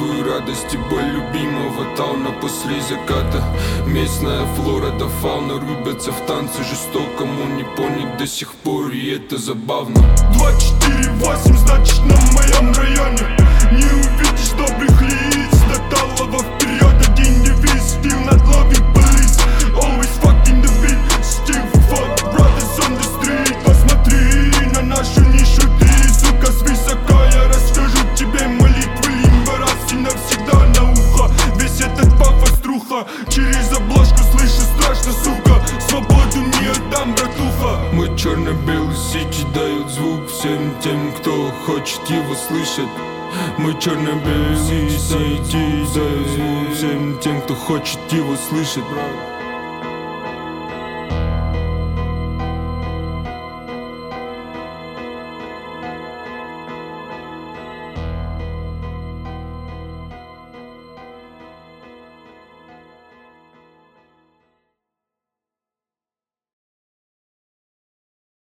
чувствую радость и боль любимого тауна после заката. Местная флора да фауна рубятся в танце жестокому, не понять до сих пор, и это забавно. 248, значит, на моем районе не увидишь добрых лиц. До талого вперед один девиз: still not loving police, always fucking the beat. Still fuck brothers on the street. Посмотри на нашу нишу, ты, сука, свысока. Я расскажу тебе молитвы лимба раз и навсегда на ухо. Весь этот пафос труха, через обложку слышу страшно, сука. Свободу не отдам, братуха. Мой черно-белый сичи дает звук всем тем, кто хочет его слышать. Мой черно-белый сичи дает звук всем тем, кто хочет его слышать.